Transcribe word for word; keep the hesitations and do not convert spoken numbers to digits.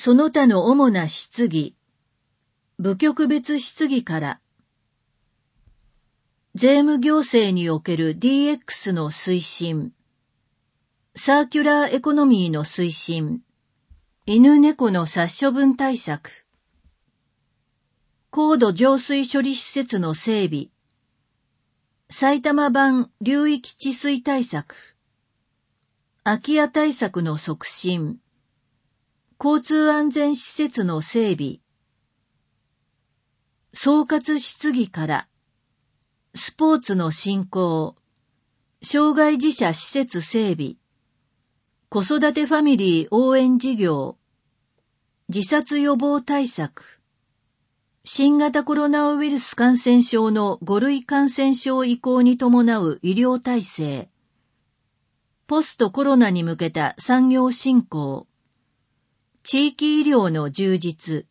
その他の主な質疑、部局別質疑から、税務行政における ディーエックス の推進、サーキュラーエコノミーの推進、犬猫の殺処分対策、高度浄水処理施設の整備、埼玉版流域治水対策、空き家対策の促進、交通安全施設の整備、総括質疑から、スポーツの振興、障害児者施設整備、子育てファミリー応援事業、自殺予防対策、新型コロナウイルス感染症のご類感染症移行に伴う医療体制、ポストコロナに向けた産業振興、地域医療の充実、